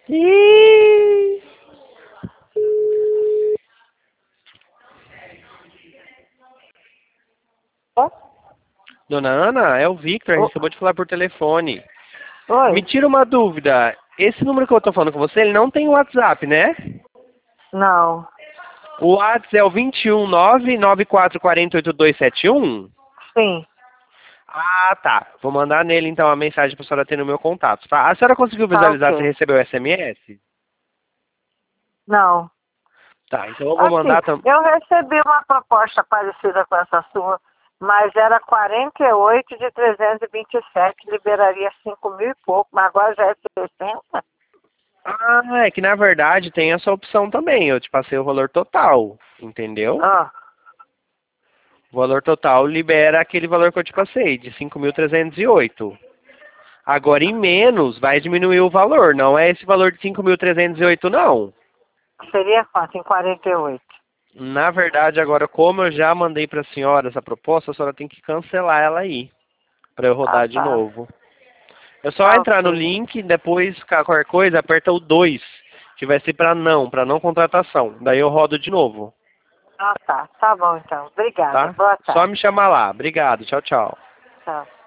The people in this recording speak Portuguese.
Ih! Ó, Dona Ana, é o Victor, a gente ó, acabou de falar por telefone. Me oi? tira uma dúvida. Esse número que eu tô falando com você, ele não tem WhatsApp, né? Não. O WhatsApp é o 21994408271? Sim. Ah, tá. Vou mandar nele então a mensagem para a senhora ter no meu contato, tá? A senhora conseguiu Tá visualizar se ok. recebeu o SMS? Não. Tá, então eu vou Aqui, mandar também. eu recebi uma proposta parecida com essa sua, mas era 48 de 327, liberaria 5 mil e pouco, mas agora já é 60. Ah, é que na verdade tem essa opção também. Eu te passei o valor total, entendeu? Ah, O valor total libera aquele valor que eu te passei, de 5.308. Agora em menos vai diminuir o valor, não é esse valor de 5.308 não. seria quanto? Em 48. Na verdade, agora como eu já mandei para a senhora essa proposta, a senhora tem que cancelar ela aí, para eu Ah, rodar de tá. novo. É só Tá entrar no ok. link, depois qualquer coisa, aperta o 2, que vai ser para não contratação. Daí eu rodo de novo, Ah, tá. Tá bom então. Obrigada. tá? Boa Só tarde. me chamar lá. Obrigado, tchau, tchau. Tchau.